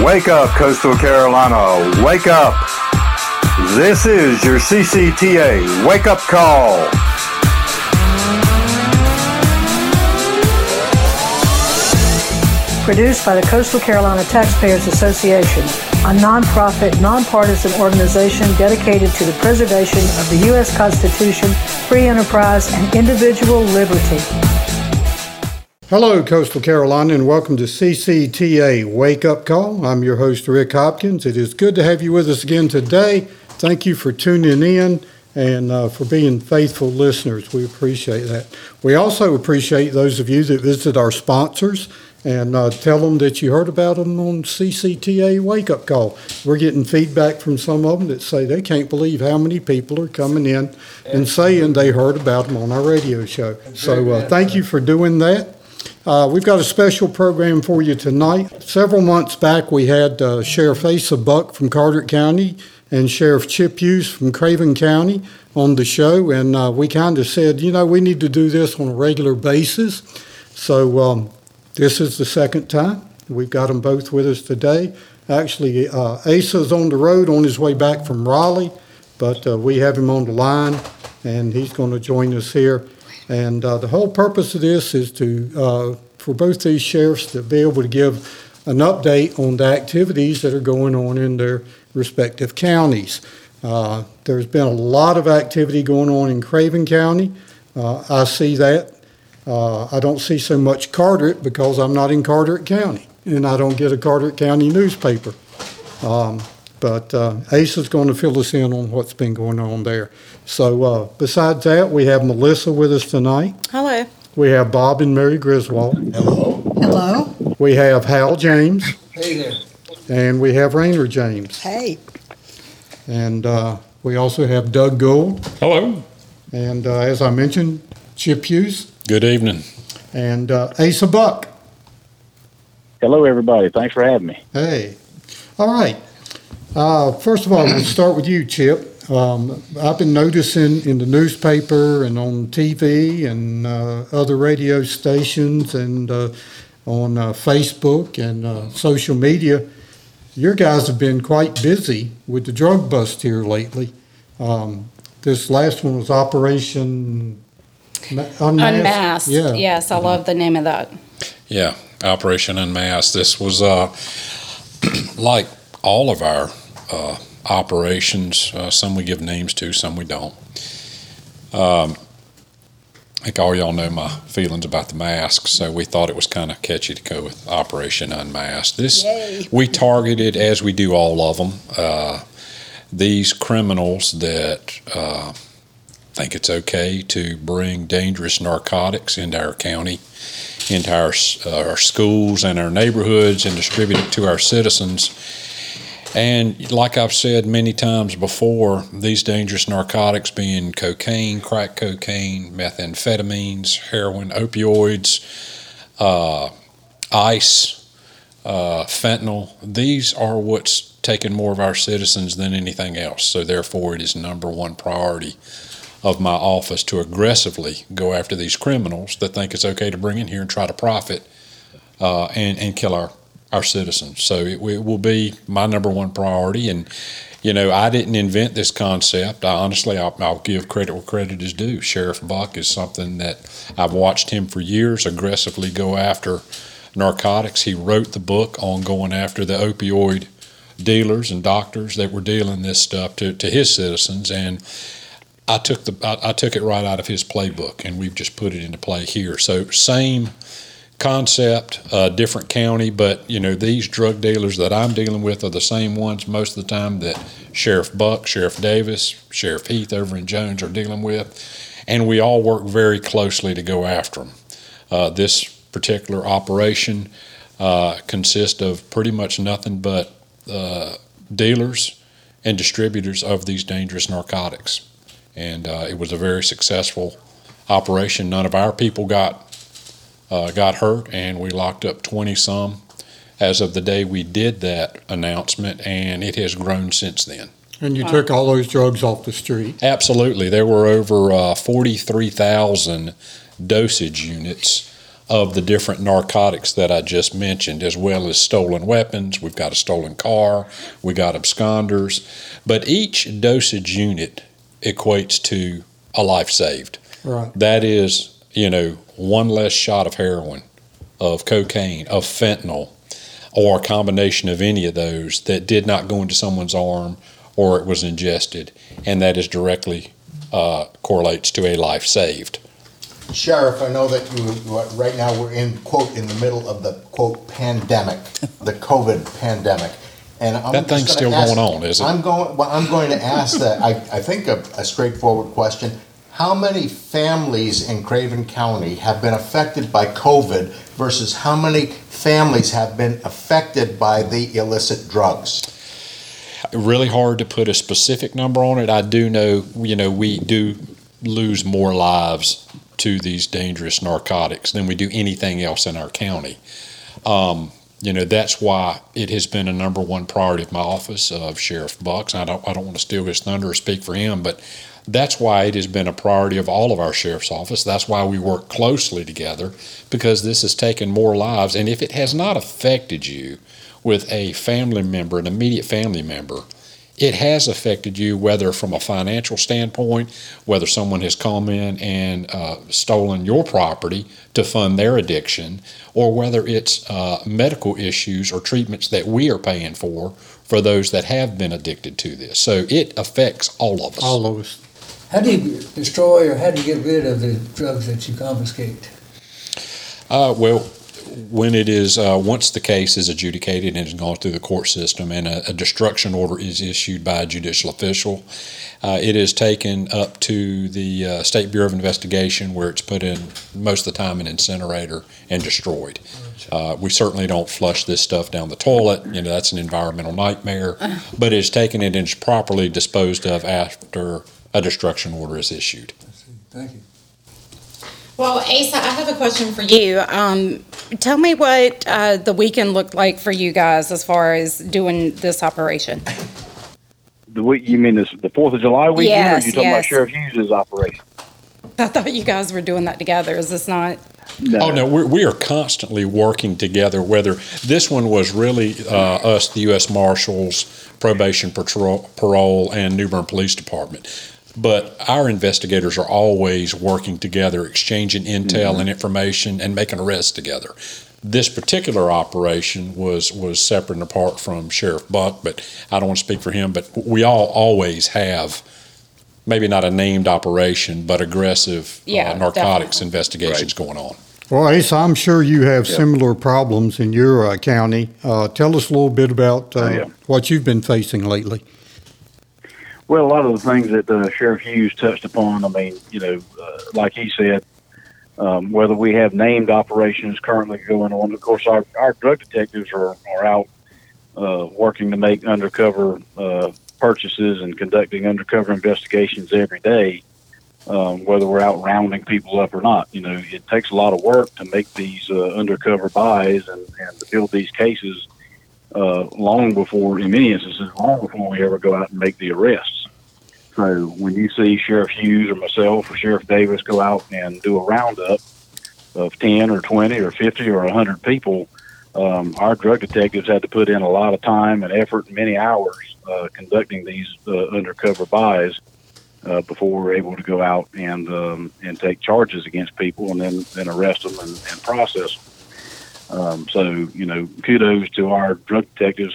Wake up, Coastal Carolina. Wake up. This is your CCTA wake-up call. Produced by the Coastal Carolina Taxpayers Association, a nonprofit, nonpartisan organization dedicated to the preservation of the U.S. Constitution, free enterprise, and individual liberty. Hello, Coastal Carolina, and welcome to CCTA Wake Up Call. I'm your host, Rick Hopkins. It is good to have you with us again today. Thank you for tuning in and for being faithful listeners. We appreciate that. We also appreciate those of you that visit our sponsors and tell them that you heard about them on CCTA Wake Up Call. We're getting feedback from some of them that say they can't believe how many people are coming in and saying they heard about them on our radio show. So thank you for doing that. We've got a special program for you tonight. Several months back, we had Sheriff Asa Buck from Carteret County and Sheriff Chip Hughes from Craven County on the show, and we kind of said, you know, we need to do this on a regular basis. So this is the second time. We've got them both with us today. Actually, Asa's on the road on his way back from Raleigh, but we have him on the line, and he's going to join us here. And the whole purpose of this is to for both these sheriffs to be able to give an update on the activities that are going on in their respective counties. There's been a lot of activity going on in Craven County. I see that. I don't see so much Carteret because I'm not in Carteret County, and I don't get a Carteret County newspaper. But Asa's going to fill us in on what's been going on there. So besides that, we have Melissa with us tonight. Hello. We have Bob and Mary Griswold. Hello. Hello. We have Hal James. Hey there. And we have Rainer James. Hey. And we also have Doug Gould. Hello. And as I mentioned, Chip Hughes. Good evening. And Asa Buck. Hello, everybody. Thanks for having me. Hey. All right. First of all, we'll start with you, Chip. I've been noticing in the newspaper and on TV and other radio stations and on Facebook and social media, your guys have been quite busy with the drug bust here lately. This last one was Operation Unmasked. Yeah. Yes, I love the name of that. Yeah, Operation Unmasked. This was like all of our operations. Some we give names to, some we don't. I think all y'all know my feelings about the masks, so we thought it was kind of catchy to go with Operation Unmasked. We targeted, as we do all of them, these criminals that think it's okay to bring dangerous narcotics into our county, into our schools and our neighborhoods, and distribute it to our citizens. And like I've said many times before, these dangerous narcotics being cocaine, crack cocaine, methamphetamines, heroin, opioids, ice, fentanyl, these are what's taken more of our citizens than anything else. So therefore, it is number one priority of my office to aggressively go after these criminals that think it's okay to bring in here and try to profit and kill our citizens. So it will be my number one priority. And, you know, I didn't invent this concept. I'll give credit where credit is due. Sheriff Buck is something that I've watched him for years aggressively go after narcotics. He wrote the book on going after the opioid dealers and doctors that were dealing this stuff to his citizens. And I took it right out of his playbook, and we've just put it into play here. So same concept, different county, but you know, these drug dealers that I'm dealing with are the same ones most of the time that Sheriff Buck, Sheriff Davis, Sheriff Heath over in Jones are dealing with, and we all work very closely to go after them. This particular operation consists of pretty much nothing but dealers and distributors of these dangerous narcotics, and it was a very successful operation. None of our people got hurt, and we locked up 20-some as of the day we did that announcement, and it has grown since then. And you took all those drugs off the street? Absolutely. There were over 43,000 dosage units of the different narcotics that I just mentioned, as well as stolen weapons. We've got a stolen car, we got absconders, but each dosage unit equates to a life saved. Right. That is, one less shot of heroin, of cocaine, of fentanyl, or a combination of any of those that did not go into someone's arm or it was ingested, and that is directly correlates to a life saved. Sheriff, I know that right now we're in, quote, in the middle of the, quote, pandemic, the COVID pandemic. And that thing's still going on, is it? I'm going to ask that, I think a straightforward question. How many families in Craven County have been affected by COVID versus how many families have been affected by the illicit drugs? Really hard to put a specific number on it. I do know, we do lose more lives to these dangerous narcotics than we do anything else in our county. That's why it has been a number one priority of my office, of Sheriff Bucks. I don't want to steal his thunder or speak for him, but that's why it has been a priority of all of our sheriff's office. That's why we work closely together, because this has taken more lives. And if it has not affected you with a family member, an immediate family member, it has affected you, whether from a financial standpoint, whether someone has come in and stolen your property to fund their addiction, or whether it's medical issues or treatments that we are paying for those that have been addicted to this. So it affects all of us. All of us. How do you destroy or how do you get rid of the drugs that you confiscate? When it is, once the case is adjudicated and has gone through the court system and a destruction order is issued by a judicial official, it is taken up to the State Bureau of Investigation, where it's put in most of the time an incinerator and destroyed. We certainly don't flush this stuff down the toilet. That's an environmental nightmare, but it's taken and it's properly disposed of after a destruction order is issued. Thank you. Well, Asa, I have a question for you. Tell me what the weekend looked like for you guys as far as doing this operation. You mean the 4th of July weekend? Yes, or are you talking yes. about Sheriff Hughes' operation? I thought you guys were doing that together. Is this not? No. Oh, no, we are constantly working together, whether this one was really us, the U.S. Marshals, Probation Parole, and New Bern Police Department. But our investigators are always working together, exchanging intel and information, and making arrests together. This particular operation was separate and apart from Sheriff Buck, but I don't want to speak for him, but we all always have, maybe not a named operation, but aggressive narcotics definitely. investigations going on. Well, Asa, I'm sure you have similar problems in your county. Tell us a little bit about what you've been facing lately. Well, a lot of the things that Sheriff Hughes touched upon, like he said, whether we have named operations currently going on. Of course, our drug detectives are out working to make undercover purchases and conducting undercover investigations every day, whether we're out rounding people up or not. It takes a lot of work to make these undercover buys and to build these cases long before, in many instances, long before we ever go out and make the arrests. So when you see Sheriff Hughes or myself or Sheriff Davis go out and do a roundup of 10 or 20 or 50 or 100 people, our drug detectives had to put in a lot of time and effort and many hours conducting these undercover buys before we're able to go out and take charges against people and then arrest them and process them. So kudos to our drug detectives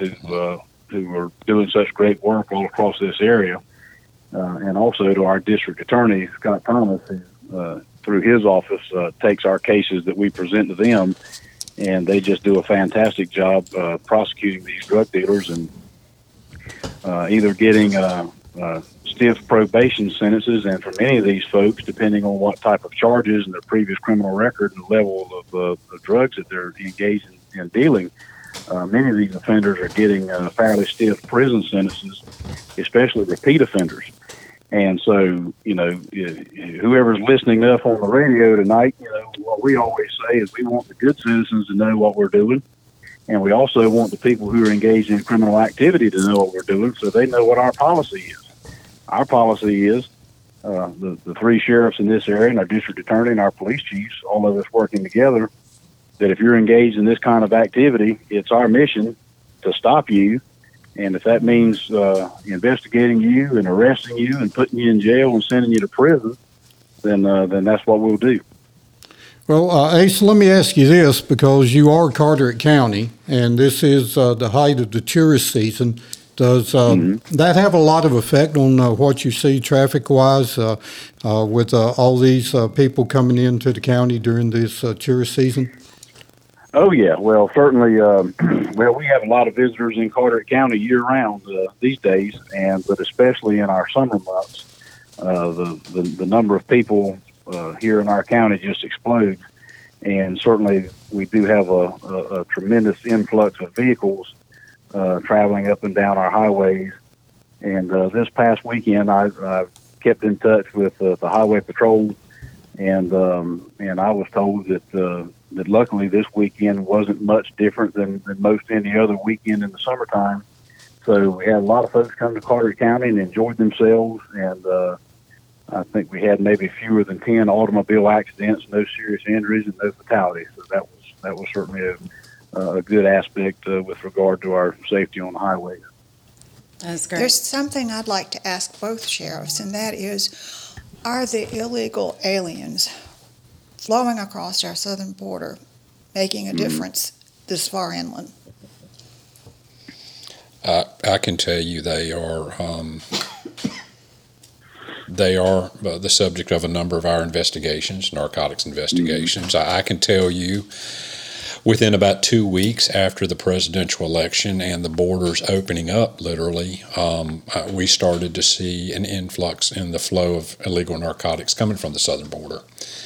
who are doing such great work all across this area, and also to our district attorney Scott Thomas, who through his office takes our cases that we present to them, and they just do a fantastic job prosecuting these drug dealers and either getting stiff probation sentences, and for many of these folks, depending on what type of charges and their previous criminal record and the level of drugs that they're engaged in dealing, many of these offenders are getting fairly stiff prison sentences, especially repeat offenders. And so, whoever's listening up on the radio tonight, what we always say is we want the good citizens to know what we're doing. And we also want the people who are engaged in criminal activity to know what we're doing so they know what our policy is. Our policy is the three sheriffs in this area and our district attorney and our police chiefs, all of us working together, that if you're engaged in this kind of activity, it's our mission to stop you. And if that means investigating you and arresting you and putting you in jail and sending you to prison, then that's what we'll do. Well, Asa, let me ask you this, because you are Carteret County, and this is the height of the tourist season. Does that have a lot of effect on what you see traffic-wise with all these people coming into the county during this tourist season? Oh, yeah. Well, certainly, we have a lot of visitors in Carteret County year-round these days, but especially in our summer months, the number of people here in our county just explodes. And certainly we do have a tremendous influx of vehicles traveling up and down our highways. And this past weekend, I kept in touch with the Highway Patrol, and I was told that luckily this weekend wasn't much different than most any other weekend in the summertime. So we had a lot of folks come to Carteret County and enjoyed themselves, and I think we had maybe fewer than 10 automobile accidents, no serious injuries, and no fatalities. So that was certainly a good aspect with regard to our safety on the highways. That's great. There's something I'd like to ask both sheriffs, and that is, are the illegal aliens flowing across our southern border making a difference this far inland? I can tell you they are the subject of a number of our investigations, narcotics investigations. I can tell you within about 2 weeks after the presidential election and the borders opening up, literally, we started to see an influx in the flow of illegal narcotics coming from the southern border.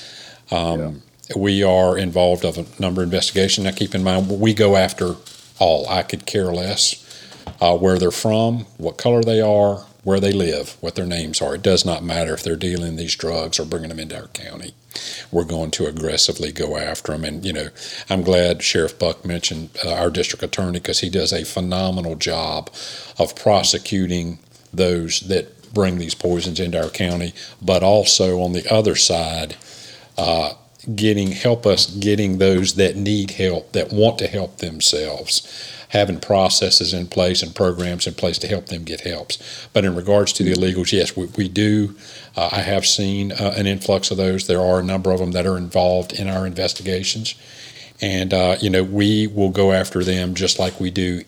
We are involved of a number of investigations. Now, keep in mind, we go after all. I could care less where they're from, what color they are, where they live, what their names are. It does not matter if they're dealing these drugs or bringing them into our county. We're going to aggressively go after them. And, I'm glad Sheriff Buck mentioned our district attorney, because he does a phenomenal job of prosecuting those that bring these poisons into our county, but also on the other side, getting those that need help, that want to help themselves, having processes in place and programs in place to help them get helps. But in regards to the illegals, yes, we do. I have seen an influx of those. There are a number of them that are involved in our investigations. And, we will go after them just like we do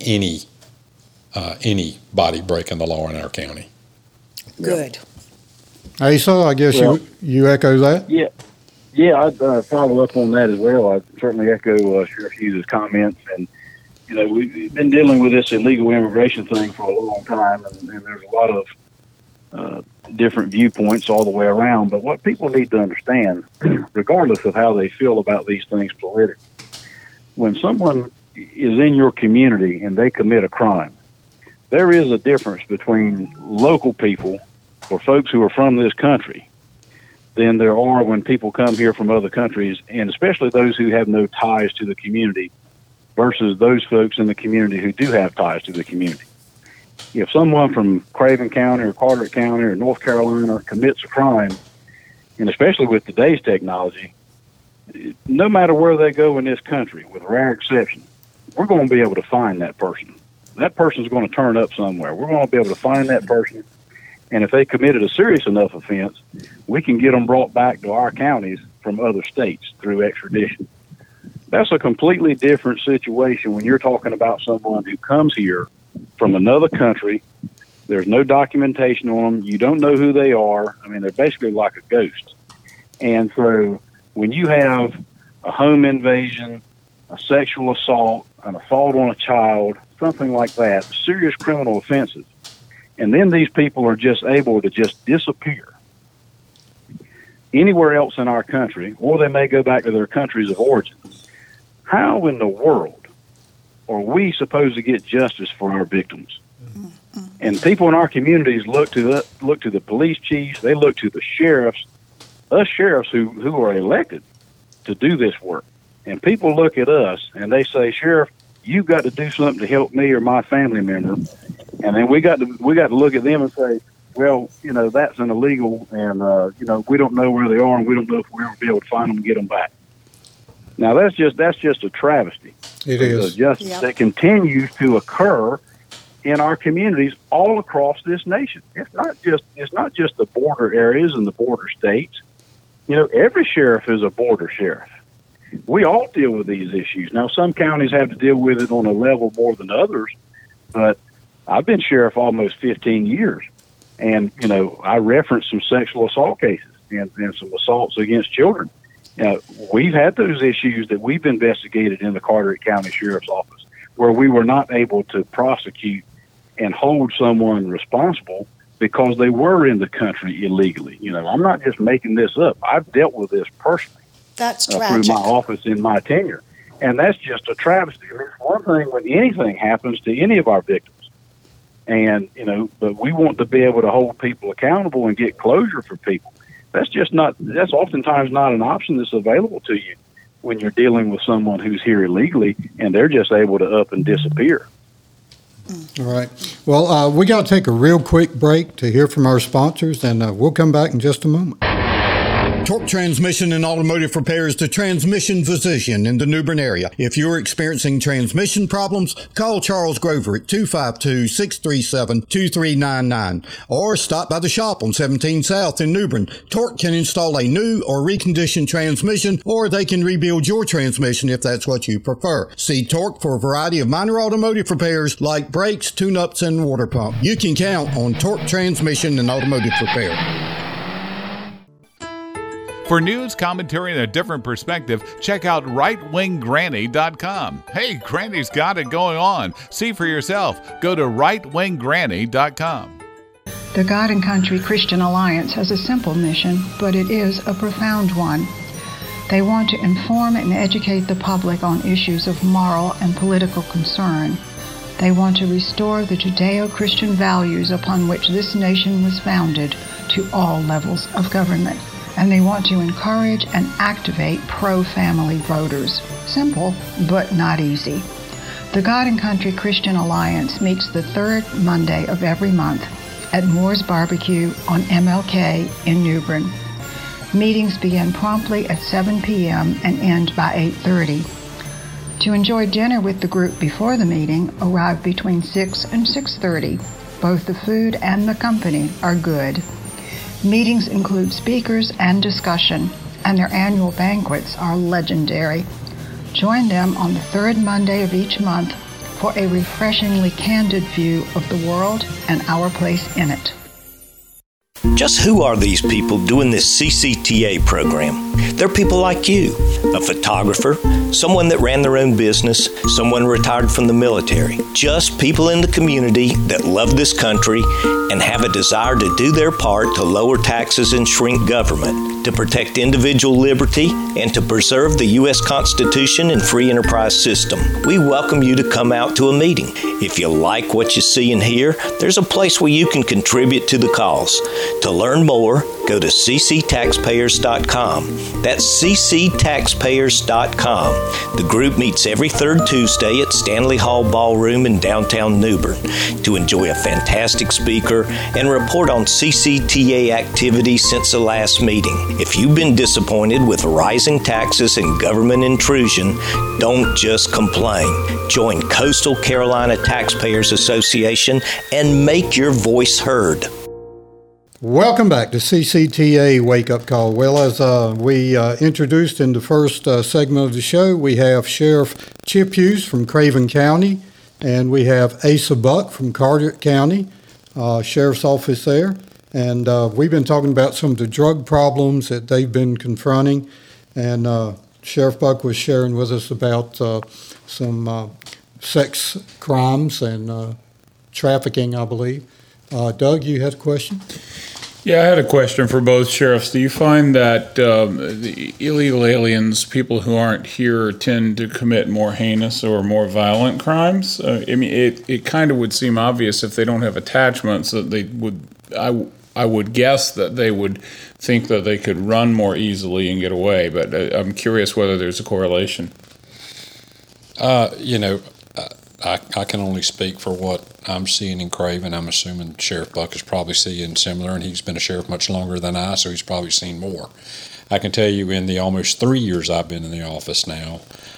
anybody breaking the law in our county. Good. Asa, I guess you echo that? Yeah, I'd follow up on that as well. I certainly echo Sheriff Hughes' comments. And, we've been dealing with this illegal immigration thing for a long time, and there's a lot of different viewpoints all the way around. But what people need to understand, regardless of how they feel about these things politically, when someone is in your community and they commit a crime, there is a difference between local people or folks who are from this country than there are when people come here from other countries, and especially those who have no ties to the community versus those folks in the community who do have ties to the community. If someone from Craven County or Carteret County or North Carolina commits a crime, and especially with today's technology, no matter where they go in this country, with rare exception, we're going to be able to find that person. That person's going to turn up somewhere. We're going to be able to find that person, and if they committed a serious enough offense, we can get them brought back to our counties from other states through extradition. That's a completely different situation when you're talking about someone who comes here from another country. There's no documentation on them. You don't know who they are. I mean, they're basically like a ghost. And so when you have a home invasion, a sexual assault, an assault on a child, something like that, serious criminal offenses, and then these people are just able to just disappear anywhere else in our country, or they may go back to their countries of origin. How in the world are we supposed to get justice for our victims? And people in our communities look to the police chiefs, they look to the sheriffs, us sheriffs who are elected to do this work. And people look at us and they say, Sheriff, you've got to do something to help me or my family member. And then we got to look at them and say, well, that's an illegal, and, we don't know where they are, and we don't know if we'll ever be able to find them and get them back. Now, that's just a travesty. It is. The justice that continues to occur in our communities all across this nation. It's not just the border areas and the border states. Every sheriff is a border sheriff. We all deal with these issues. Now, some counties have to deal with it on a level more than others, but I've been sheriff almost 15 years. And, I referenced some sexual assault cases and some assaults against children. We've had those issues that we've investigated in the Carteret County Sheriff's Office where we were not able to prosecute and hold someone responsible because they were in the country illegally. I'm not just making this up. I've dealt with this personally. That's through tragic. my office in my tenure. And that's just a travesty. I mean, it's one thing when anything happens to any of our victims. And, but we want to be able to hold people accountable and get closure for people. That's oftentimes not an option that's available to you when you're dealing with someone who's here illegally and they're just able to up and disappear. All right. Well, we got to take a real quick break to hear from our sponsors, and we'll come back in just a moment. Torque Transmission and Automotive Repair is the transmission physician in the New Bern area. If you're experiencing transmission problems, call Charles Grover at 252-637-2399 or stop by the shop on 17 South in New Bern. Torque can install a new or reconditioned transmission, or they can rebuild your transmission if that's what you prefer. See Torque for a variety of minor automotive repairs like brakes, tune-ups, and water pump. You can count on Torque Transmission and Automotive Repair. For news, commentary, and a different perspective, check out rightwinggranny.com. Hey, Granny's got it going on. See for yourself. Go to rightwinggranny.com. The God and Country Christian Alliance has a simple mission, but it is a profound one. They want to inform and educate the public on issues of moral and political concern. They want to restore the Judeo-Christian values upon which this nation was founded to all levels of government. And they want to encourage and activate pro-family voters. Simple, but not easy. The God and Country Christian Alliance meets the third Monday of every month at Moore's Barbecue on MLK in New Bern. Meetings begin promptly at 7 p.m. and end by 8:30. To enjoy dinner with the group before the meeting, arrive between 6 and 6:30. Both the food and the company are good. Meetings include speakers and discussion, and their annual banquets are legendary. Join them on the third Monday of each month for a refreshingly candid view of the world and our place in it. Just who are these people doing this CCTA program? They're people like you, a photographer, someone that ran their own business, someone retired from the military. Just people in the community that love this country and have a desire to do their part to lower taxes and shrink government, to protect individual liberty, and to preserve the U.S. Constitution and free enterprise system. We welcome you to come out to a meeting. If you like what you see and hear, there's a place where you can contribute to the cause. To learn more, go to cctaxpayers.com. That's cctaxpayers.com. The group meets every third Tuesday at Stanley Hall Ballroom in downtown New Bern to enjoy a fantastic speaker and report on CCTA activities since the last meeting. If you've been disappointed with rising taxes and government intrusion, don't just complain. Join Coastal Carolina Taxpayers Association and make your voice heard. Welcome back to CCTA Wake Up Call. Well, as we introduced in the first segment of the show, we have Sheriff Chip Hughes from Craven County, and we have Asa Buck from Carteret County, Sheriff's Office there. And we've been talking about some of the drug problems that they've been confronting. And Sheriff Buck was sharing with us about some sex crimes and trafficking, I believe. Doug, you had a question? Yeah, I had a question for both sheriffs. Do you find that the illegal aliens, people who aren't here, tend to commit more heinous or more violent crimes? I mean, it kind of would seem obvious if they don't have attachments that they would. I would guess that they would think that they could run more easily and get away. But I'm curious whether there's a correlation. I can only speak for what I'm seeing in Craven. I'm assuming Sheriff Buck is probably seeing similar, and he's been a sheriff much longer than I, so he's probably seen more. I can tell you in the almost 3 years I've been in the office now,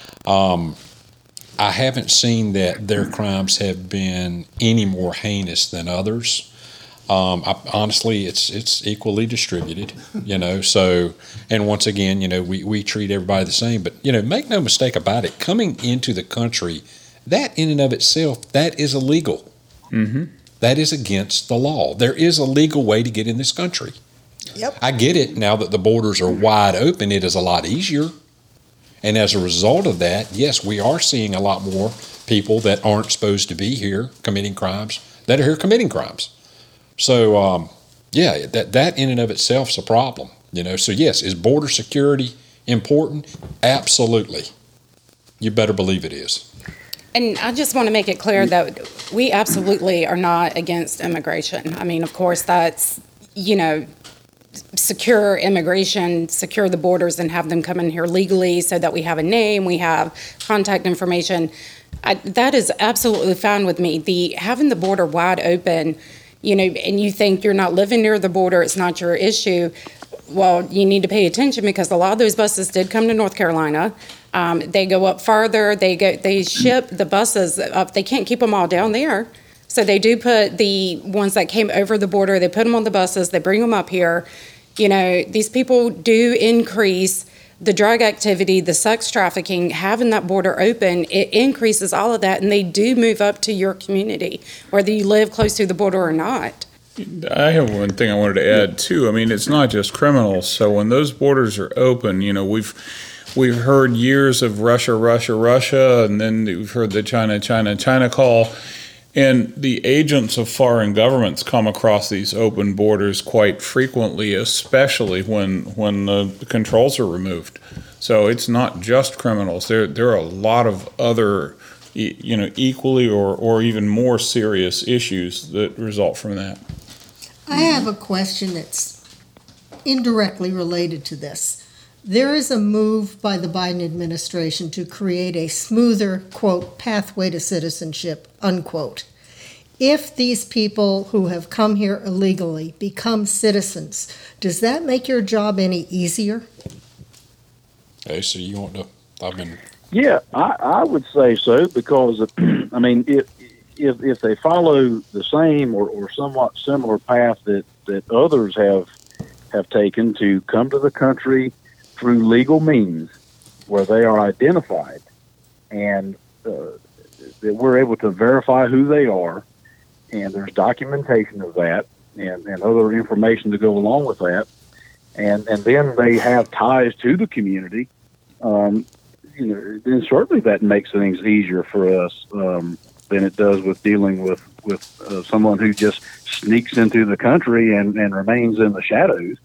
I haven't seen that their crimes have been any more heinous than others. Honestly, it's equally distributed, so, and once again, we treat everybody the same, but, make no mistake about it, coming into the country, that in and of itself, that is illegal. Mm-hmm. That is against the law. There is a legal way to get in this country. Yep. I get it. Now that the borders are wide open, it is a lot easier. And as a result of that, yes, we are seeing a lot more people that aren't supposed to be here committing crimes that are here committing crimes. So, that in and of itself is a problem. So yes, is border security important? Absolutely. You better believe it is. And I just want to make it clear that we absolutely are not against immigration. I mean, of course, that's, secure immigration, secure the borders and have them come in here legally so that we have a name, we have contact information. That is absolutely fine with me. Having the border wide open, and you think you're not living near the border, it's not your issue. Well, you need to pay attention because a lot of those buses did come to North Carolina. They go up farther. They ship the buses up. They can't keep them all down there. So they do put the ones that came over the border, they put them on the buses, they bring them up here. These people do increase the drug activity, the sex trafficking, having that border open, it increases all of that, and they do move up to your community, whether you live close to the border or not. I have one thing I wanted to add, too. I mean, it's not just criminals. So when those borders are open, we've heard years of Russia, and then we've heard the China call. And the agents of foreign governments come across these open borders quite frequently, especially when the controls are removed. So it's not just criminals. There are a lot of other, equally or even more serious issues that result from that. I have a question that's indirectly related to this. There is a move by the Biden administration to create a smoother, quote, pathway to citizenship, unquote. If these people who have come here illegally become citizens, does that make your job any easier? Hey, so you want to, Yeah, I would say so because, I mean, if they follow the same or somewhat similar path that others have taken to come to the country through legal means where they are identified and that we're able to verify who they are, and there's documentation of that and other information to go along with that, and then they have ties to the community, then certainly that makes things easier for us than it does with dealing with someone who just sneaks into the country and remains in the shadows.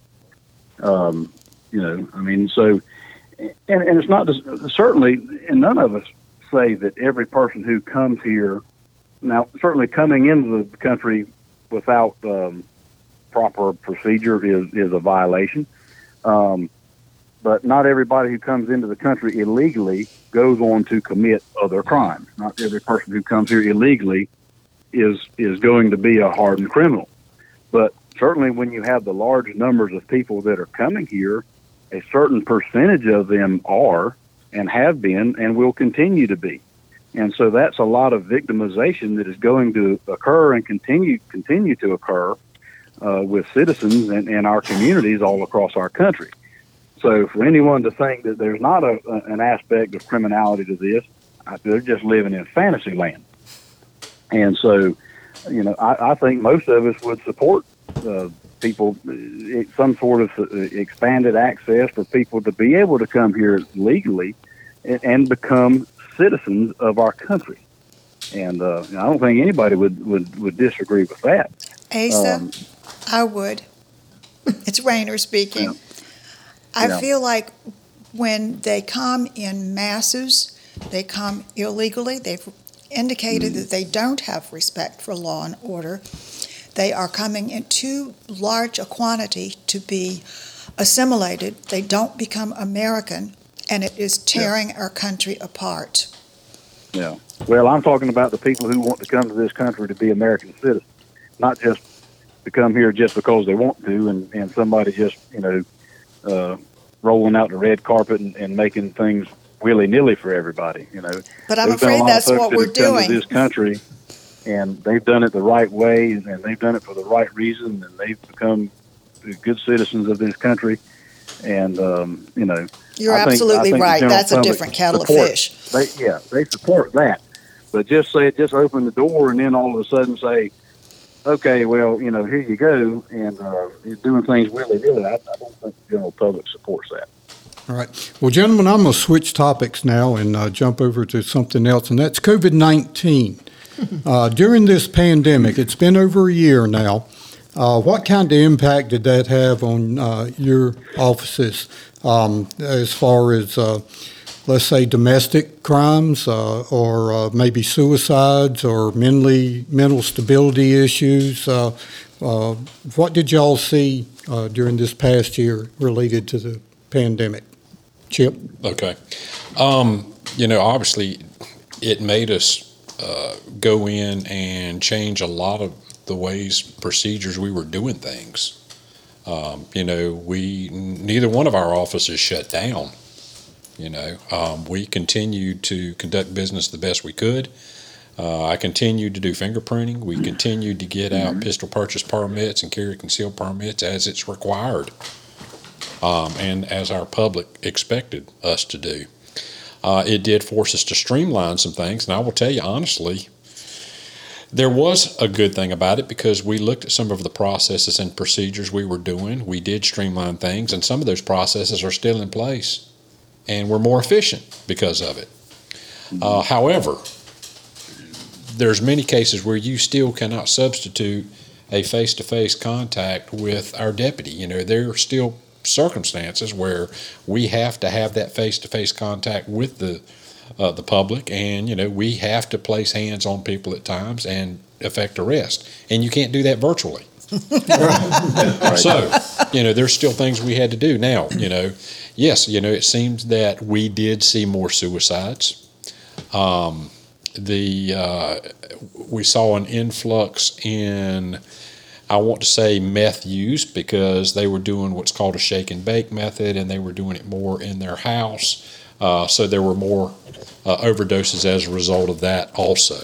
So, and it's not just, certainly, and none of us say that every person who comes here, now certainly coming into the country without proper procedure is a violation. But not everybody who comes into the country illegally goes on to commit other crimes. Not every person who comes here illegally is going to be a hardened criminal. But certainly when you have the large numbers of people that are coming here, a certain percentage of them are and have been and will continue to be. And so that's a lot of victimization that is going to occur and continue to occur with citizens and our communities all across our country. So for anyone to think that there's not an aspect of criminality to this, they're just living in fantasy land. And so, I think most of us would support people, some sort of expanded access for people to be able to come here legally and become citizens of our country. And I don't think anybody would disagree with that. Asa, I would. It's Rainer speaking. Yeah. I feel like when they come in masses, they come illegally. They've indicated that they don't have respect for law and order. They are coming in too large a quantity to be assimilated. They don't become American, and it is tearing our country apart. Yeah. Well, I'm talking about the people who want to come to this country to be American citizens, not just to come here just because they want to, and somebody just, rolling out the red carpet and making things willy-nilly for everybody, But I'm afraid that's what we're doing. To this country, and they've done it the right way, and they've done it for the right reason, and they've become good citizens of this country. And, You're absolutely right. That's a different kettle of fish. They support that. But just open the door and then all of a sudden say, okay, well, here you go, and you're doing things willy-nilly. I don't think the general public supports that. All right. Well, gentlemen, I'm going to switch topics now and jump over to something else, and that's COVID-19. During this pandemic, it's been over a year now. What kind of impact did that have on your offices as far as, let's say, domestic crimes or maybe suicides or mental stability issues? What did y'all see during this past year related to the pandemic? Chip? Okay. Obviously, it made us go in and change a lot of the procedures we were doing things. Neither one of our offices shut down. We continued to conduct business the best we could. I continued to do fingerprinting. We continued to get out pistol purchase permits and carry concealed permits as it's required, and as our public expected us to do. It did force us to streamline some things, and I will tell you honestly, there was a good thing about it because we looked at some of the processes and procedures we were doing. We did streamline things, and some of those processes are still in place, and we're more efficient because of it. However, there's many cases where you still cannot substitute a face-to-face contact with our deputy. There are still circumstances where we have to have that face-to-face contact with the public, and we have to place hands on people at times and effect arrest, and you can't do that virtually. So there's still things we had to do. Now yes, it seems that we did see more suicides. We saw an influx in, I want to say, meth use because they were doing what's called a shake and bake method, and they were doing it more in their house. So there were more overdoses as a result of that also.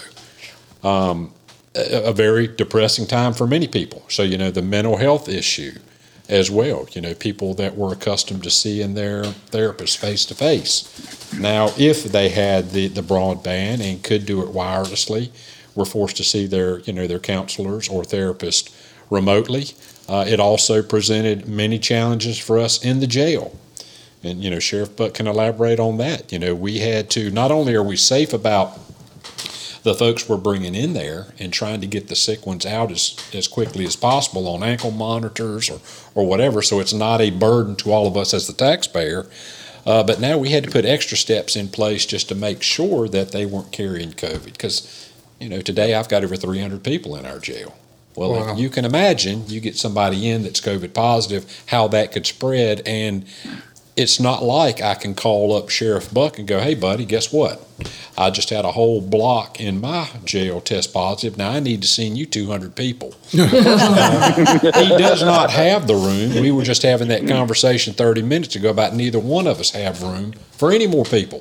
A very depressing time for many people. So, the mental health issue as well. People that were accustomed to seeing their therapist face to face. Now, if they had the broadband and could do it wirelessly, were forced to see their counselors or therapist remotely. It also presented many challenges for us in the jail. And, Sheriff Buck can elaborate on that. We had to, not only are we safe about the folks we're bringing in there and trying to get the sick ones out as quickly as possible on ankle monitors or whatever, so it's not a burden to all of us as the taxpayer. But now we had to put extra steps in place just to make sure that they weren't carrying COVID. Because, today I've got over 300 people in our jail. Well, wow. If you can imagine, you get somebody in that's COVID positive, how that could spread. And it's not like I can call up Sheriff Buck and go, hey, buddy, guess what? I just had a whole block in my jail test positive. Now I need to send you 200 people. He does not have the room. We were just having that conversation 30 minutes ago about neither one of us have room for any more people.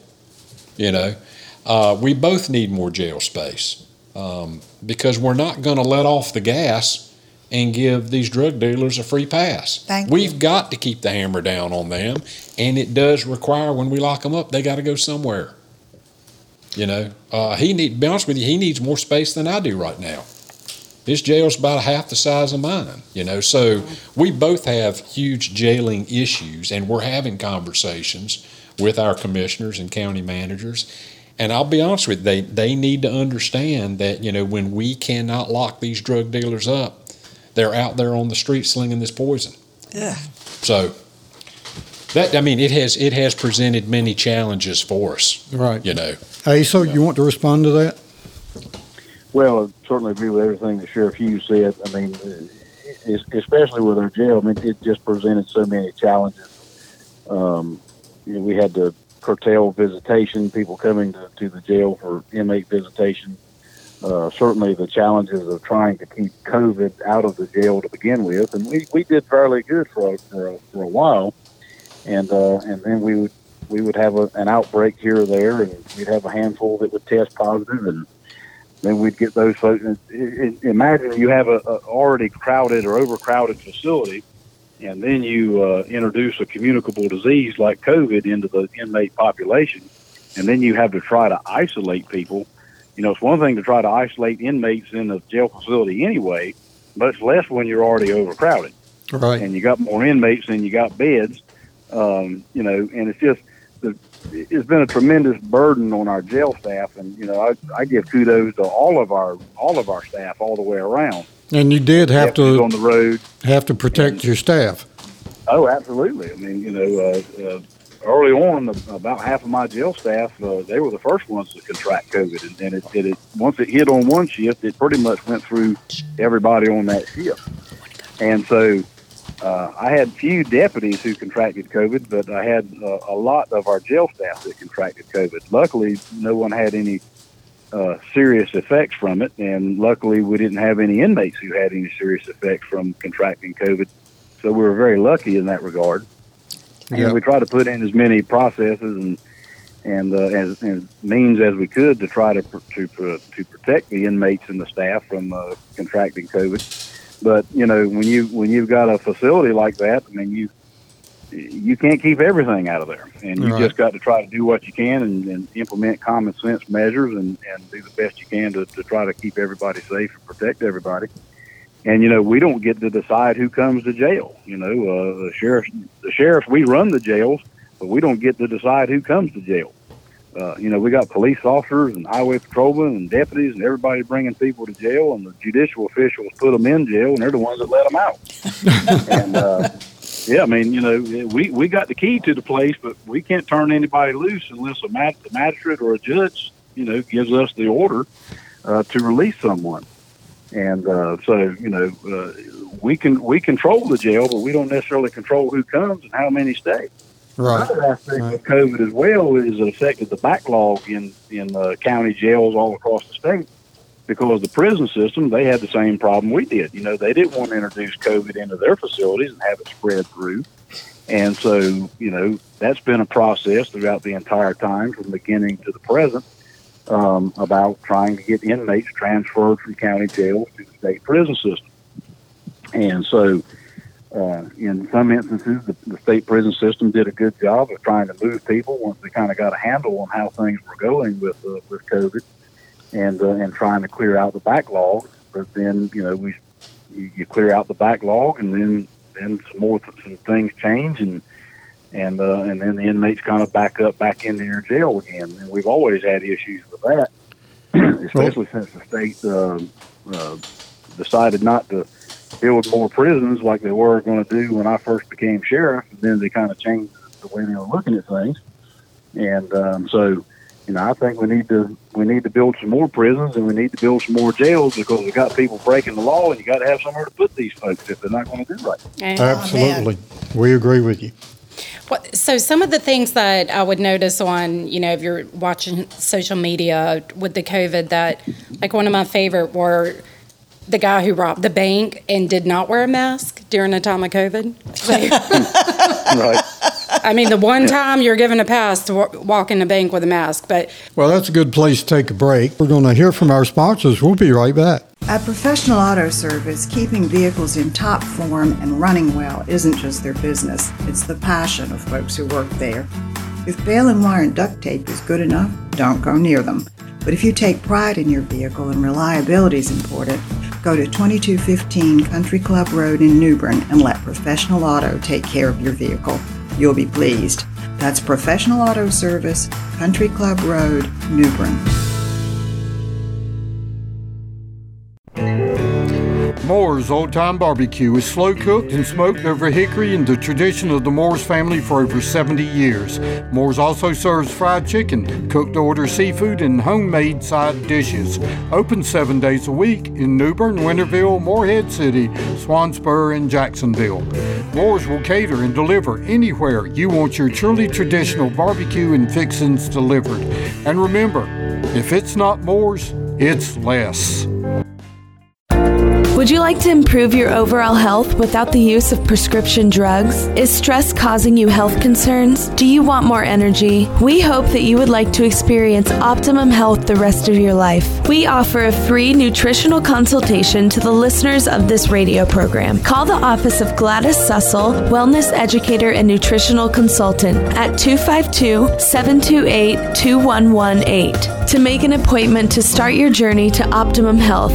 We both need more jail space because we're not going to let off the gas and give these drug dealers a free pass. We've got to keep the hammer down on them, and it does require when we lock them up, they got to go somewhere. To be honest with you, he needs more space than I do right now. His jail's about half the size of mine, so we both have huge jailing issues, and we're having conversations with our commissioners and county managers. And I'll be honest with you, they need to understand that, when we cannot lock these drug dealers up, they're out there on the street slinging this poison. Yeah. So it has presented many challenges for us. Right. Hey, so you want to respond to that? Well, I certainly agree with everything that Sheriff Hughes said. Especially with our jail, it just presented so many challenges. We had to curtail visitation, people coming to the jail for inmate visitation. Certainly the challenges of trying to keep COVID out of the jail to begin with, and we did fairly good for a while, and then we would have an outbreak here or there, and we'd have a handful that would test positive, and then we'd get those folks. Imagine you have a already crowded or overcrowded facility, and then you introduce a communicable disease like COVID into the inmate population, and then you have to try to isolate people. You know, it's one thing to try to isolate inmates in a jail facility anyway, much less when you're already overcrowded. Right. And you got more inmates than you got beds. You know, and it's been a tremendous burden on our jail staff, and you know, I give kudos to all of our staff all the way around. And you did have to on the road, have to protect your staff. Oh, absolutely. I mean, you know, early on, about half of my jail staff, they were the first ones to contract COVID, and it once it hit on one shift, it pretty much went through everybody on that shift. And so I had few deputies who contracted COVID, but I had a lot of our jail staff that contracted COVID. Luckily, no one had any serious effects from it, and luckily we didn't have any inmates who had any serious effects from contracting COVID. So we were very lucky in that regard. And we try to put in as many processes and as means as we could to try to protect the inmates and the staff from contracting COVID. But you know, when you've got a facility like that, I mean, you can't keep everything out of there, and you just got to try to do what you can and implement common sense measures and do the best you can to try to keep everybody safe and protect everybody. And you know, we don't get to decide who comes to jail. You know, the sheriffs, we run the jails, but we don't get to decide who comes to jail. You know, we got police officers and highway patrolmen and deputies and everybody bringing people to jail, and the judicial officials put them in jail, and they're the ones that let them out. And yeah, I mean, you know, we got the key to the place, but we can't turn anybody loose unless the magistrate or a judge, you know, gives us the order to release someone. And so, you know, we control the jail, but we don't necessarily control who comes and how many stay. Right. Another aspect of COVID as well is it affected the backlog in county jails all across the state, because the prison system, they had the same problem we did. You know, they didn't want to introduce COVID into their facilities and have it spread through. And so, you know, that's been a process throughout the entire time from the beginning to the present about trying to get inmates transferred from county jails to the state prison system. And so, in some instances, the state prison system did a good job of trying to move people once they kind of got a handle on how things were going with COVID, and trying to clear out the backlog. But then, you know, you clear out the backlog, and then some things change, and then the inmates kind of back into your jail again. And we've always had issues with that, especially since the state decided not to build more prisons like they were going to do when I first became sheriff, and then they kind of changed the way they were looking at things. And so, you know, I think we need to build some more prisons, and we need to build some more jails, because we got people breaking the law, and you got to have somewhere to put these folks if they're not going to do right. Absolutely, we agree with you. So some of the things that I would notice on, you know, if you're watching social media with the COVID, that like one of my favorite were the guy who robbed the bank and did not wear a mask during the time of COVID. Right. I mean, the one time you're given a pass to walk in the bank with a mask, but... Well, that's a good place to take a break. We're going to hear from our sponsors. We'll be right back. At Professional Auto Service, keeping vehicles in top form and running well isn't just their business. It's the passion of folks who work there. If baling wire and duct tape is good enough, don't go near them. But if you take pride in your vehicle and reliability is important, go to 2215 Country Club Road in New Bern and let Professional Auto take care of your vehicle. You'll be pleased. That's Professional Auto Service, Country Club Road, New Bern. Moore's Old Time Barbecue is slow cooked and smoked over hickory in the tradition of the Moore's family for over 70 years. Moore's also serves fried chicken, cooked to order seafood, and homemade side dishes. Open 7 days a week in New Bern, Winterville, Morehead City, Swansboro, and Jacksonville. Moore's will cater and deliver anywhere you want your truly traditional barbecue and fixings delivered. And remember, if it's not Moore's, it's less. Would you like to improve your overall health without the use of prescription drugs? Is stress causing you health concerns? Do you want more energy? We hope that you would like to experience optimum health the rest of your life. We offer a free nutritional consultation to the listeners of this radio program. Call the office of Gladys Sussel, Wellness Educator and Nutritional Consultant at 252-728-2118 to make an appointment to start your journey to optimum health.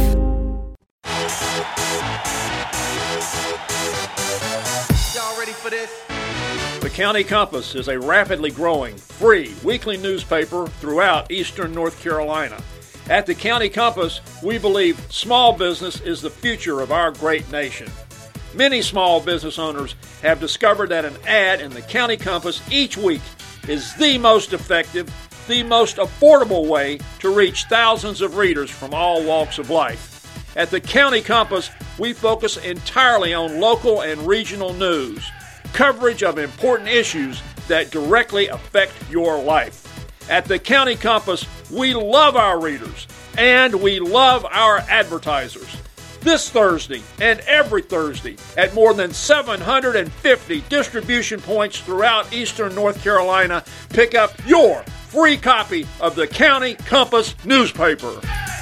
The County Compass is a rapidly growing, free weekly newspaper throughout eastern North Carolina. At the County Compass, we believe small business is the future of our great nation. Many small business owners have discovered that an ad in the County Compass each week is the most effective, the most affordable way to reach thousands of readers from all walks of life. At the County Compass, we focus entirely on local and regional news, coverage of important issues that directly affect your life. At the County Compass, we love our readers and we love our advertisers. This Thursday and every Thursday at more than 750 distribution points throughout eastern North Carolina, pick up your free copy of the County Compass newspaper.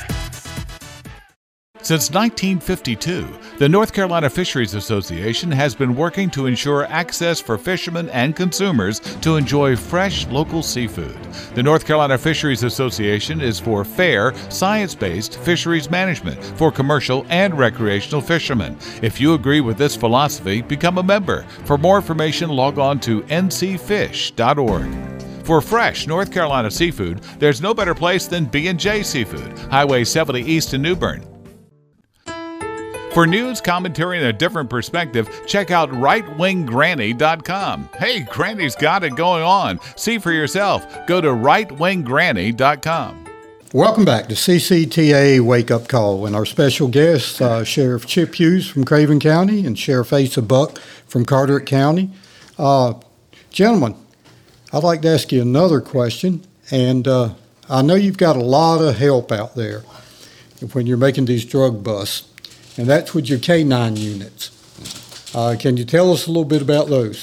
Since 1952, the North Carolina Fisheries Association has been working to ensure access for fishermen and consumers to enjoy fresh local seafood. The North Carolina Fisheries Association is for fair, science-based fisheries management for commercial and recreational fishermen. If you agree with this philosophy, become a member. For more information, log on to ncfish.org. For fresh North Carolina seafood, there's no better place than B&J Seafood, Highway 70 East in New Bern. For news, commentary, and a different perspective, check out rightwinggranny.com. Hey, Granny's got it going on. See for yourself. Go to rightwinggranny.com. Welcome back to CCTA Wake Up Call, and our special guests, Sheriff Chip Hughes from Craven County and Sheriff Asa Buck from Carteret County. Gentlemen, I'd like to ask you another question, and I know you've got a lot of help out there when you're making these drug busts. And that's with your K-9 units. Can you tell us a little bit about those?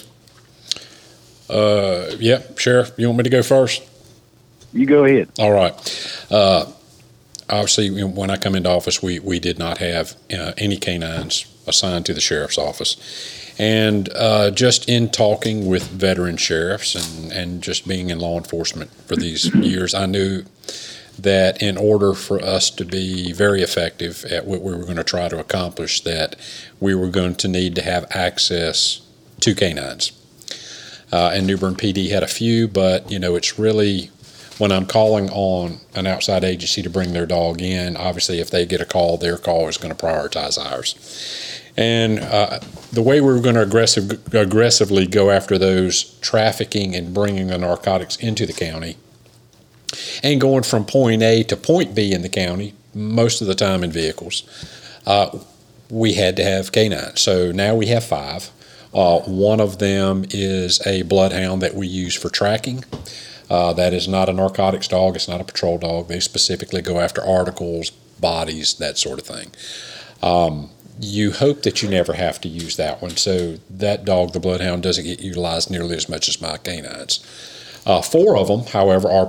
Yeah, Sheriff, you want me to go first? You go ahead. All right. Obviously, when I come into office, we did not have any K-9s assigned to the Sheriff's Office. And just in talking with veteran sheriffs and just being in law enforcement for these years, I knew that in order for us to be very effective at what we were going to try to accomplish, that we were going to need to have access to K-9s. And New Bern PD had a few, but, it's really, when I'm calling on an outside agency to bring their dog in, obviously if they get a call, their call is going to prioritize ours. And the way we were going to aggressively go after those trafficking and bringing the narcotics into the county, and going from point A to point B in the county, most of the time in vehicles, we had to have K-9. So now we have 5. One of them is a bloodhound that we use for tracking. That is not a narcotics dog. It's not a patrol dog. They specifically go after articles, bodies, that sort of thing. You hope that you never have to use that one. So that dog, the bloodhound, doesn't get utilized nearly as much as my K-9s. 4 of them, however, are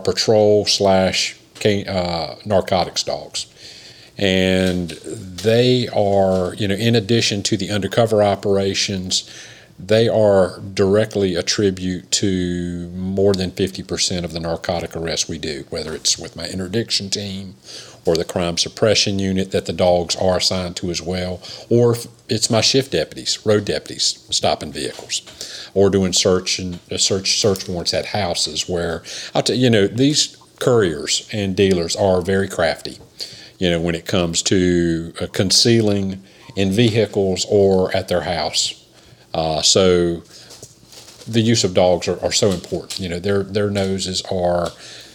patrol/narcotics dogs. And they are, in addition to the undercover operations, they are directly attribute to more than 50% of the narcotic arrests we do, whether it's with my interdiction team or the crime suppression unit that the dogs are assigned to as well, or if it's my shift deputies, road deputies, stopping vehicles, or doing search warrants at houses where, these couriers and dealers are very crafty, when it comes to concealing in vehicles or at their house. So the use of dogs are so important. You know, their noses are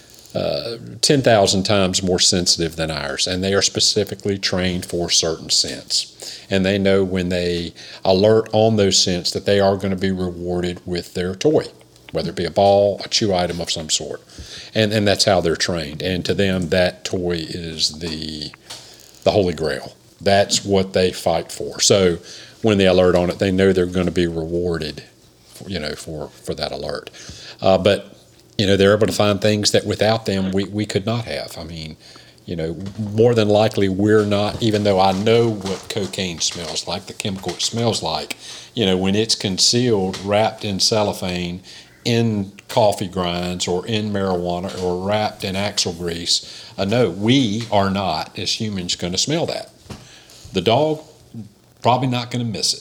10,000 times more sensitive than ours, and they are specifically trained for certain scents. And they know when they alert on those scents that they are going to be rewarded with their toy, whether it be a ball, a chew item of some sort. And that's how they're trained. And to them, that toy is the holy grail. That's what they fight for. So when they alert on it, they know they're going to be rewarded, you know, for that alert. But, you know, they're able to find things that without them we could not have. I mean, you know, more than likely we're not, even though I know what cocaine smells like, the chemical it smells like, you know, when it's concealed, wrapped in cellophane, in coffee grinds or in marijuana or wrapped in axle grease, no, we are not, as humans, going to smell that. The dog, probably not going to miss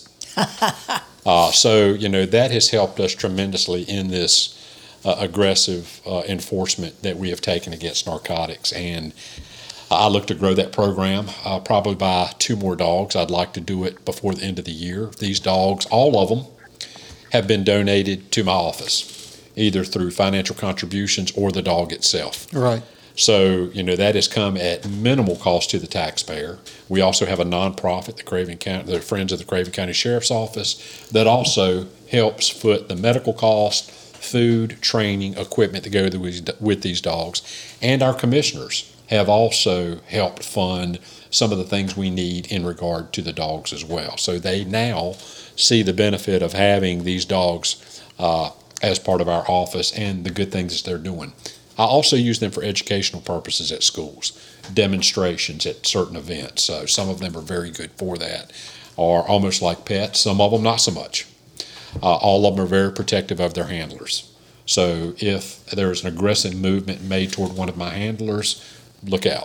it. So, you know, that has helped us tremendously in this aggressive enforcement that we have taken against narcotics. And I look to grow that program, probably by 2 more dogs. I'd like to do it before the end of the year. These dogs, all of them, have been donated to my office, either through financial contributions or the dog itself. Right. So, you know, that has come at minimal cost to the taxpayer. We also have a nonprofit, the Friends of the Craven County Sheriff's Office, that also helps foot the medical cost, food, training, equipment that go with these dogs. And our commissioners have also helped fund some of the things we need in regard to the dogs as well. So they now see the benefit of having these dogs as part of our office and the good things that they're doing. I also use them for educational purposes at schools, demonstrations at certain events. So some of them are very good for that, are almost like pets. Some of them not so much. All of them are very protective of their handlers. So if there's an aggressive movement made toward one of my handlers, look out.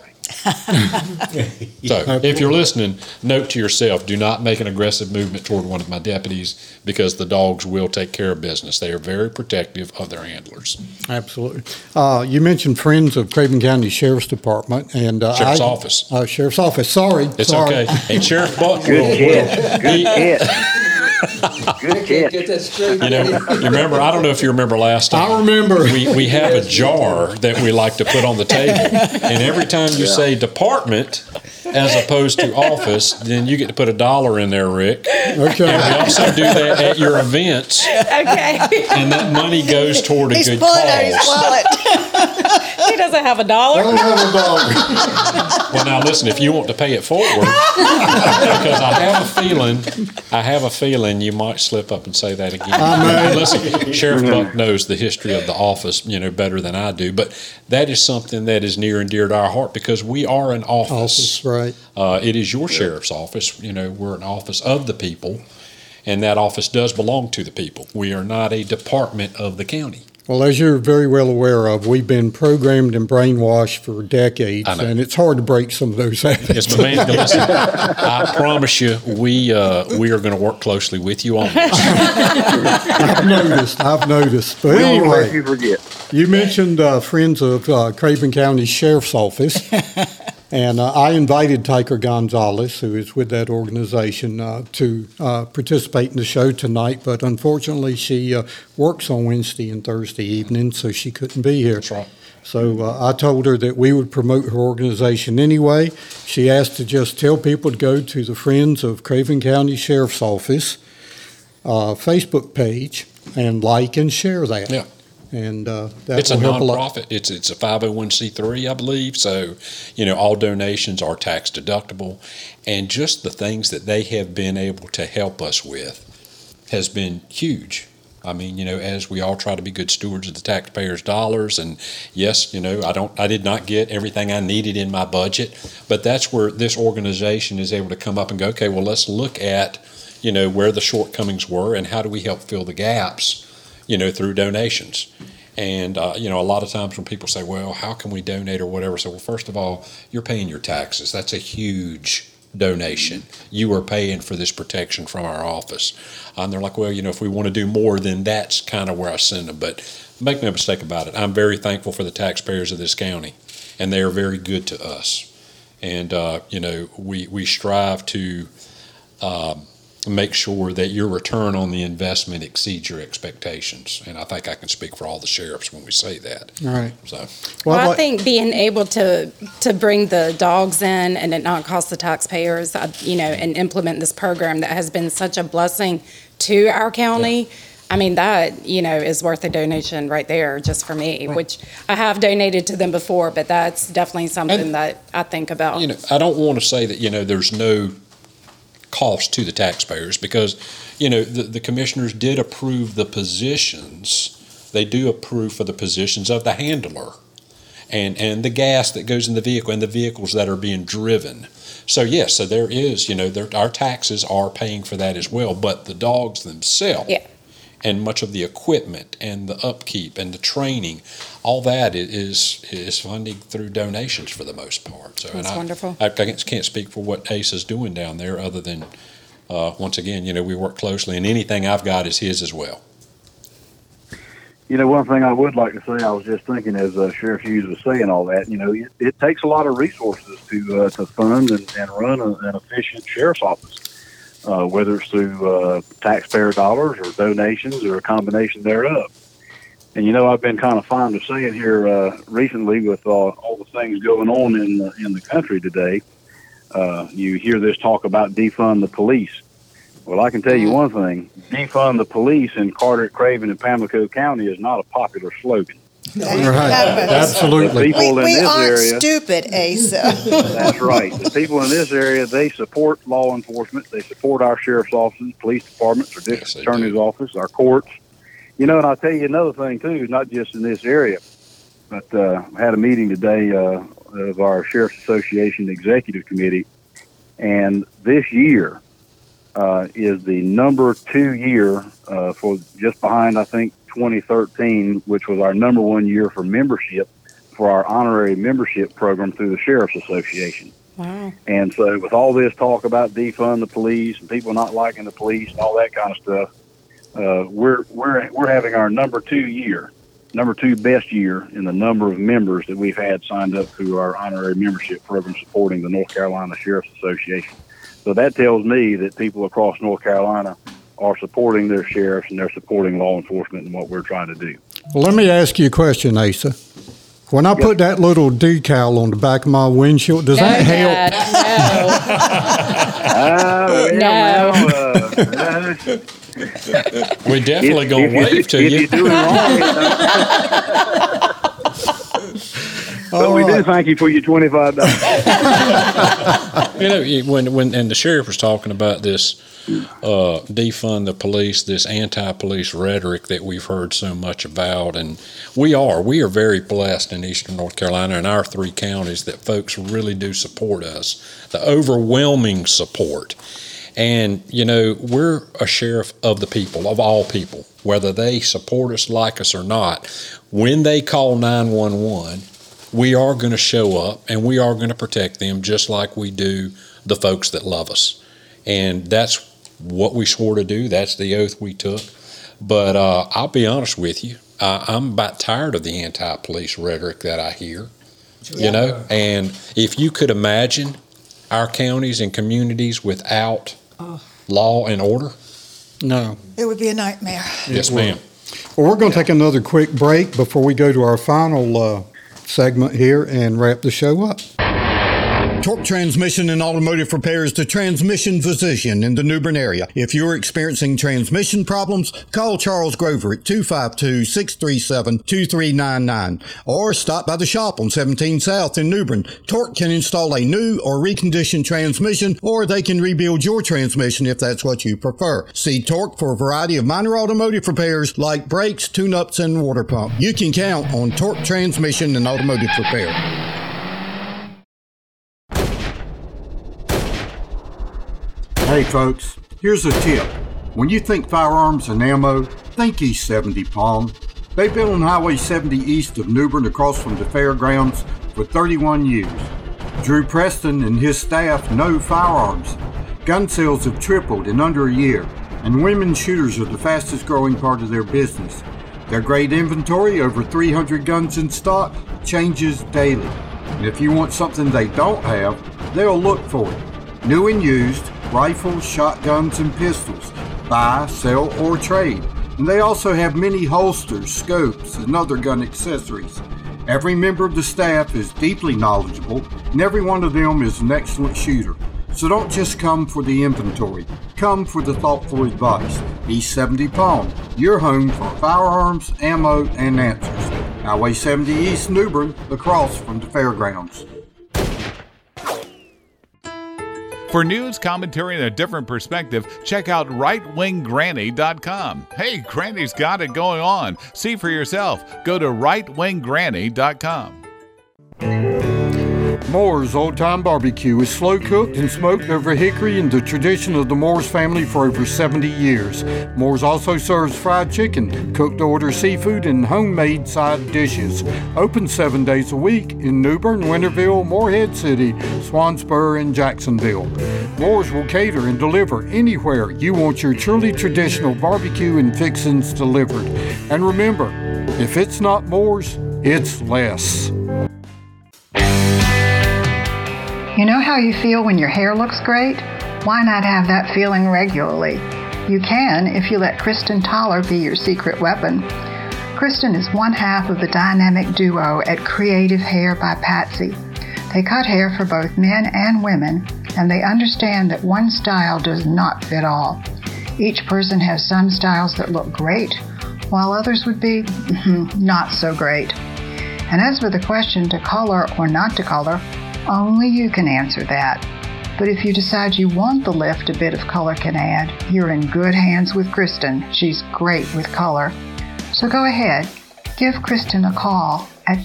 So if you're listening, note to yourself, do not make an aggressive movement toward one of my deputies, because the dogs will take care of business. They are very protective of their handlers. Absolutely. You mentioned Friends of Craven County Sheriff's Department and Sheriff's Office. Sheriff's Office. Sorry. It's sorry. Okay. And Sheriff Buck Good kid. Good kid. Get that straight. You know, you remember, I don't know if you remember last time. I remember. We have a jar that we like to put on the table. And every time you say department as opposed to office, then you get to put $1 in there, Rick. Okay. And we also do that at your events. Okay. And that money goes toward a He's good pulling out his cause. wallet. He doesn't have $1. I don't have $1. Well, now listen, if you want to pay it forward, because I have a feeling you might slip up and say that again. Listen, Sheriff Buck knows the history of the office, you know, better than I do, but that is something that is near and dear to our heart, because we are an office. Right. It is your sheriff's office. You know, we're an office of the people, and that office does belong to the people. We are not a department of the county. Well, as you're very well aware of, we've been programmed and brainwashed for decades, and it's hard to break some of those habits. Yes, but man, listen, I promise you, we are going to work closely with you on this. I've noticed. But We won't let anyway, you forget. you mentioned Friends of Craven County Sheriff's Office, and I invited Tyker Gonzalez, who is with that organization, to participate in the show tonight, but unfortunately she works on Wednesday and Thursday evening, so she couldn't be here. That's right. So I told her that we would promote her organization anyway. She asked to just tell people to go to the Friends of Craven County Sheriff's Office Facebook page and like and share that. Yeah. And that It's a will help a lot. nonprofit. It's a 501c3, I believe. So, you know, all donations are tax deductible, and just the things that they have been able to help us with has been huge. I mean, you know, as we all try to be good stewards of the taxpayers' dollars, and yes, you know, I did not get everything I needed in my budget, but that's where this organization is able to come up and go, okay, well, let's look at, you know, where the shortcomings were and how do we help fill the gaps, you know, through donations. And, you know, a lot of times when people say, well, how can we donate or whatever? So, well, first of all, you're paying your taxes. That's a huge donation. You are paying for this protection from our office. And they're like, well, you know, if we want to do more, then that's kind of where I send them. But make no mistake about it, I'm very thankful for the taxpayers of this county, and they are very good to us. And, you know, we strive to make sure that your return on the investment exceeds your expectations. And I think I can speak for all the sheriffs when we say that. All right. So, Well, I think being able to bring the dogs in and it not cost the taxpayers, and implement this program that has been such a blessing to our county. I mean, that, is worth a donation right there just for me, which I have donated to them before, but that's definitely something that I think about. I don't want to say that, there's no cost to the taxpayers, because, the commissioners did approve the positions. They do approve for the positions of the handler and the gas that goes in the vehicle and the vehicles that are being driven. So yes, so there is, our taxes are paying for that as well, but the dogs themselves and much of the equipment and the upkeep and the training, all that is funding through donations for the most part. So that's wonderful. I can't speak for what Ace is doing down there, other than once again, we work closely, and anything I've got is his as well. One thing I would like to say, I was just thinking as Sheriff Hughes was saying all that, it takes a lot of resources to fund and run an efficient sheriff's office, whether it's through taxpayer dollars or donations or a combination thereof. And, I've been kind of fond of saying here recently with all the things going on in the country today, you hear this talk about defund the police. Well, I can tell you one thing, defund the police in Carteret, Craven, and Pamlico County is not a popular slogan. Right. Absolutely. We aren't stupid, Asa. That's right. The people in this area, they support law enforcement. They support our sheriff's offices, police departments, our district attorney's office, our courts. And I'll tell you another thing, too, not just in this area, but I had a meeting today of our Sheriff's Association Executive Committee, and this year is the number 2 year for just behind, I think, 2013, which was our number 1 year for membership for our honorary membership program through the Sheriff's Association. Wow. And so with all this talk about defund the police and people not liking the police and all that kind of stuff, we're having our number 2 best year in the number of members that we've had signed up through our honorary membership program supporting the North Carolina Sheriff's Association. So that tells me that people across North Carolina are supporting their sheriffs and they're supporting law enforcement and what we're trying to do. Well, let me ask you a question, Asa. When I put that little decal on the back of my windshield, does that help? No. We're definitely going to wave to you. If you're doing wrong, but we do thank you for your $25. When the sheriff was talking about this defund the police, this anti-police rhetoric that we've heard so much about, and we are very blessed in Eastern North Carolina and our 3 counties that folks really do support us, the overwhelming support. And, we're a sheriff of the people, of all people, whether they support us, like us or not. When they call 911, we are going to show up and we are going to protect them just like we do the folks that love us. And that's what we swore to do. That's the oath we took. But I'll be honest with you, I'm about tired of the anti-police rhetoric that I hear, and if you could imagine our counties and communities without law and order. No. It would be a nightmare. Yes, ma'am. Well, we're going to take another quick break before we go to our final segment here and wrap the show up. Torque Transmission and Automotive Repair is the transmission physician in the New Bern area. If you're experiencing transmission problems, call Charles Grover at 252-637-2399 or stop by the shop on 17 South in New Bern. Torque can install a new or reconditioned transmission, or they can rebuild your transmission if that's what you prefer. See Torque for a variety of minor automotive repairs like brakes, tune-ups, and water pump. You can count on Torque Transmission and Automotive Repair. Hey folks, here's a tip. When you think firearms and ammo, think East 70 Palm. They've been on Highway 70 east of New Bern across from the fairgrounds for 31 years. Drew Preston and his staff know firearms. Gun sales have tripled in under a year, and women shooters are the fastest growing part of their business. Their great inventory, over 300 guns in stock, changes daily. And if you want something they don't have, they'll look for it. New and used, rifles, shotguns, and pistols. Buy, sell, or trade. And they also have many holsters, scopes, and other gun accessories. Every member of the staff is deeply knowledgeable, and every one of them is an excellent shooter. So don't just come for the inventory. Come for the thoughtful advice. East 70 Palm, your home for firearms, ammo, and answers. Highway 70 East New Bern, across from the fairgrounds. For news, commentary, and a different perspective, check out rightwinggranny.com. Hey, Granny's got it going on. See for yourself. Go to rightwinggranny.com. Moore's Old Time Barbecue is slow cooked and smoked over hickory in the tradition of the Moore's family for over 70 years. Moore's also serves fried chicken, cooked to order seafood, and homemade side dishes. Open 7 days a week in New Bern, Winterville, Morehead City, Swansboro, and Jacksonville. Moore's will cater and deliver anywhere you want your truly traditional barbecue and fixings delivered. And remember, if it's not Moore's, it's less. You know how you feel when your hair looks great? Why not have that feeling regularly? You can if you let Kristen Toller be your secret weapon. Kristen is one half of the dynamic duo at Creative Hair by Patsy. They cut hair for both men and women, and they understand that one style does not fit all. Each person has some styles that look great, while others would be not so great. And as for the question to color or not to color, only you can answer that. But if you decide you want the lift a bit of color can add, you're in good hands with Kristen. She's great with color. So go ahead, give Kristen a call at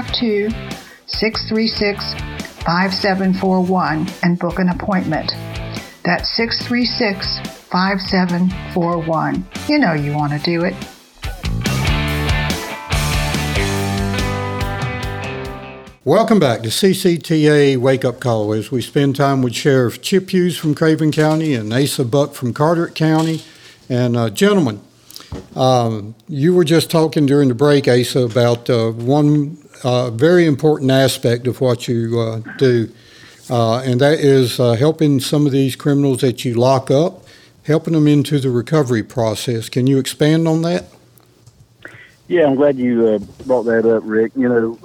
252-636-5741 and book an appointment. That's 636-5741. You know you want to do it. Welcome back to CCTA Wake Up Call as we spend time with Sheriff Chip Hughes from Craven County and Asa Buck from Carteret County. And gentlemen, you were just talking during the break, Asa, about one very important aspect of what you do, and that is helping some of these criminals that you lock up, helping them into the recovery process. Can you expand on that? Yeah, I'm glad you brought that up, Rick. You know,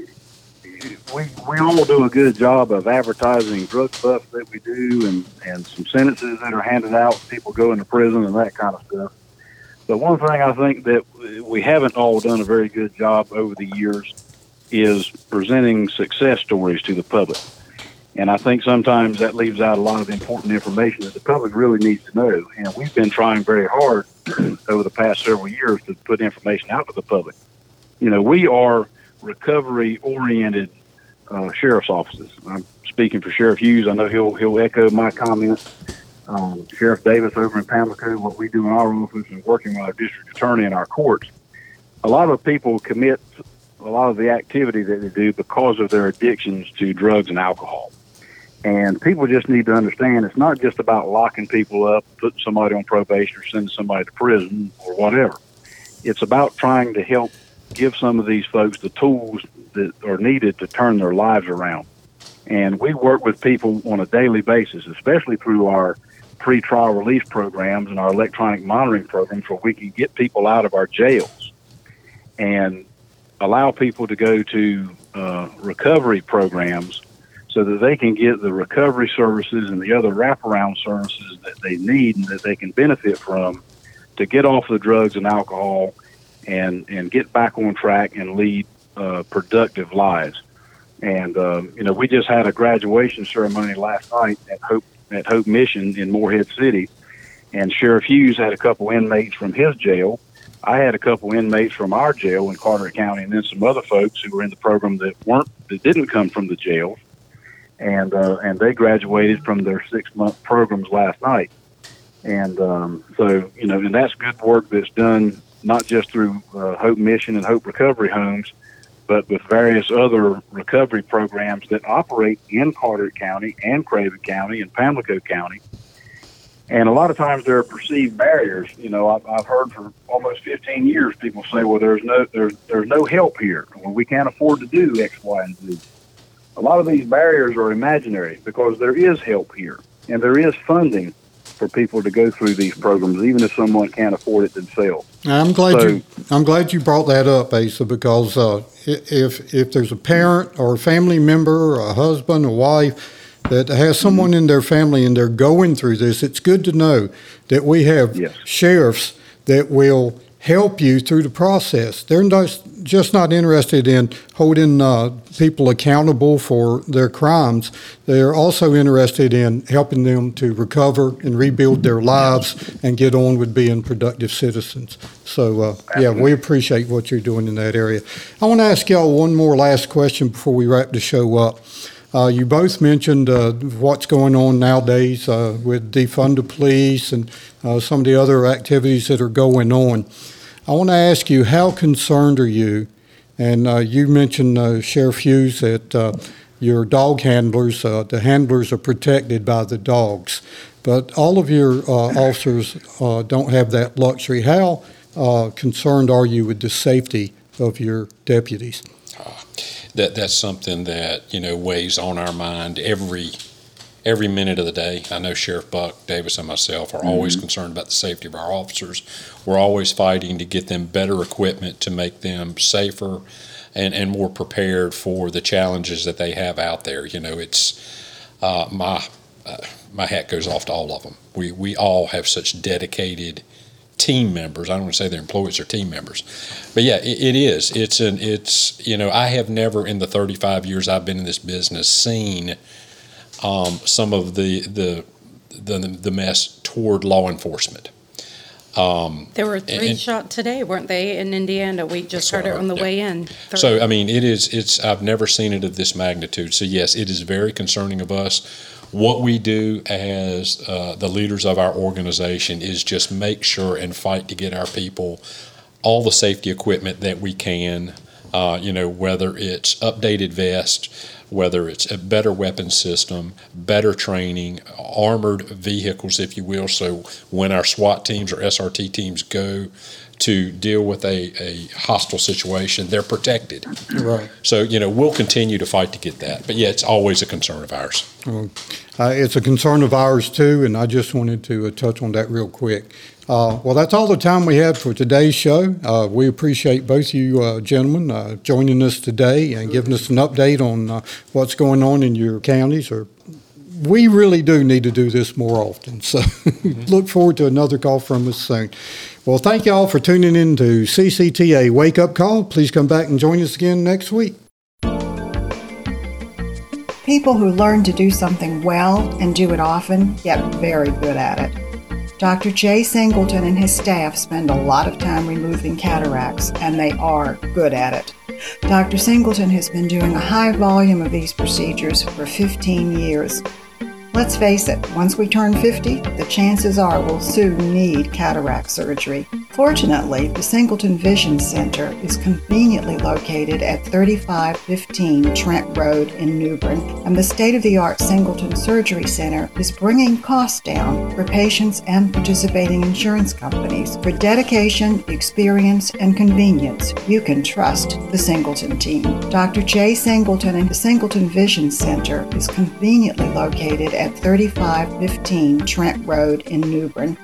we all do a good job of advertising drug stuff that we do and some sentences that are handed out, people go into prison and that kind of stuff. But one thing I think that we haven't all done a very good job over the years is presenting success stories to the public. And I think sometimes that leaves out a lot of important information that the public really needs to know. And we've been trying very hard over the past several years to put information out to the public. You know, we are recovery-oriented sheriff's offices. I'm speaking for Sheriff Hughes. I know he'll echo my comments. Sheriff Davis over in Pamlico, what we do in our office and working with our district attorney in our courts, a lot of people commit a lot of the activity that they do because of their addictions to drugs and alcohol. And people just need to understand it's not just about locking people up, putting somebody on probation or sending somebody to prison or whatever. It's about trying to help give some of these folks the tools that are needed to turn their lives around. And we work with people on a daily basis, especially through our pre-trial release programs and our electronic monitoring programs, where we can get people out of our jails and allow people to go to recovery programs so that they can get the recovery services and the other wraparound services that they need and that they can benefit from to get off the drugs and alcohol and get back on track and lead productive lives. And, you know, we just had a graduation ceremony last night at Hope Mission in Morehead City, and Sheriff Hughes had a couple inmates from his jail. I had a couple inmates from our jail in Carteret County, and then some other folks who were in the program that didn't come from the jail, and they graduated from their 6-month programs last night. And so, you know, and that's good work that's done not just through Hope Mission and Hope Recovery Homes, but with various other recovery programs that operate in Carteret County and Craven County and Pamlico County. And a lot of times there are perceived barriers. You know, I've heard for almost 15 years people say, well, there's no help here. Well, we can't afford to do X, Y, and Z. A lot of these barriers are imaginary because there is help here. and there is funding for people to go through these programs, even if someone can't afford it themselves. I'm glad you brought that up, Asa, because if there's a parent or a family member, or a husband, a wife that has someone in their family and they're going through this, it's good to know that we have sheriffs that will help you through the process. They're just not interested in holding people accountable for their crimes. They're also interested in helping them to recover and rebuild their lives and get on with being productive citizens. So, we appreciate what you're doing in that area. I want to ask y'all one more last question before we wrap the show up. You both mentioned what's going on nowadays with defund the police and some of the other activities that are going on. I want to ask you, how concerned are you? And you mentioned, Sheriff Hughes, that your dog handlers, the handlers are protected by the dogs. But all of your officers don't have that luxury. How concerned are you with the safety of your deputies? That's something that, weighs on our mind every minute of the day. I know Sheriff Buck Davis and myself are always concerned about the safety of our officers. We're always fighting to get them better equipment to make them safer and more prepared for the challenges that they have out there. It's my hat goes off to all of them. We all have such dedicated team members. I don't want to say they're employees or team members, but yeah, it is. I have never in the 35 years I've been in this business seen some of the mess toward law enforcement. There were three shot today, weren't they, in Indiana? We just heard it on the way in. So, I've never seen it of this magnitude. So, yes, it is very concerning of us. What we do as the leaders of our organization is just make sure and fight to get our people all the safety equipment that we can, whether it's updated vests, whether it's a better weapon system, better training, armored vehicles, if you will. So when our SWAT teams or SRT teams go to deal with a hostile situation, they're protected. Right. So, we'll continue to fight to get that. But, yeah, it's always a concern of ours. It's a concern of ours, too, and I just wanted to touch on that real quick. Well, that's all the time we have for today's show. We appreciate both you gentlemen joining us today and giving us an update on what's going on in your counties. We really do need to do this more often, so look forward to another call from us soon. Well, thank you all for tuning in to CCTA Wake Up Call. Please come back and join us again next week. People who learn to do something well and do it often get very good at it. Dr. Jay Singleton and his staff spend a lot of time removing cataracts, and they are good at it. Dr. Singleton has been doing a high volume of these procedures for 15 years. Let's face it, once we turn 50, the chances are we'll soon need cataract surgery. Fortunately, the Singleton Vision Center is conveniently located at 3515 Trent Road in New Bern, and the state-of-the-art Singleton Surgery Center is bringing costs down for patients and participating insurance companies. For dedication, experience, and convenience, you can trust the Singleton team. Dr. Jay Singleton and the Singleton Vision Center is conveniently located at 3515 Trent Road in New Bern.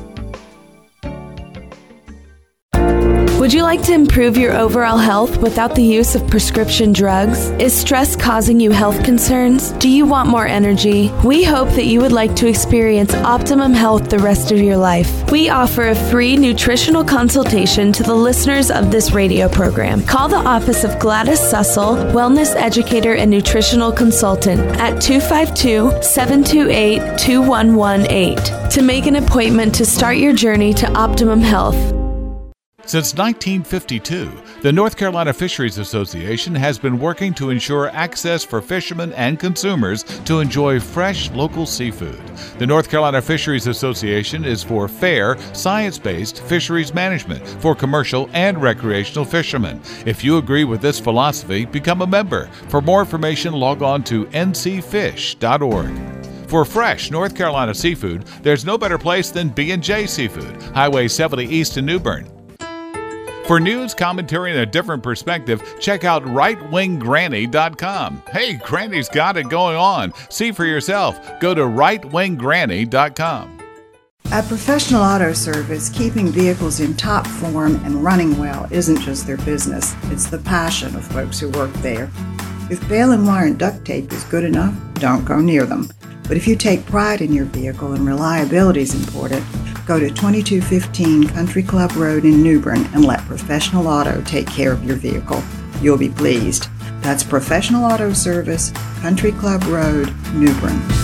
Would you like to improve your overall health without the use of prescription drugs? Is stress causing you health concerns? Do you want more energy? We hope that you would like to experience optimum health the rest of your life. We offer a free nutritional consultation to the listeners of this radio program. Call the office of Gladys Sussel, Wellness Educator and Nutritional Consultant at 252-728-2118 to make an appointment to start your journey to optimum health. Since 1952, the North Carolina Fisheries Association has been working to ensure access for fishermen and consumers to enjoy fresh local seafood. The North Carolina Fisheries Association is for fair, science-based fisheries management for commercial and recreational fishermen. If you agree with this philosophy, become a member. For more information, log on to ncfish.org. For fresh North Carolina seafood, there's no better place than B&J Seafood, Highway 70 East in New Bern. For news, commentary, and a different perspective, check out rightwinggranny.com. Hey, Granny's got it going on. See for yourself. Go to rightwinggranny.com. At Professional Auto Service, keeping vehicles in top form and running well isn't just their business, it's the passion of folks who work there. If baling wire and duct tape is good enough, don't go near them. But if you take pride in your vehicle and reliability is important, go to 2215 Country Club Road in New Bern and let Professional Auto take care of your vehicle. You'll be pleased. That's Professional Auto Service, Country Club Road, New Bern.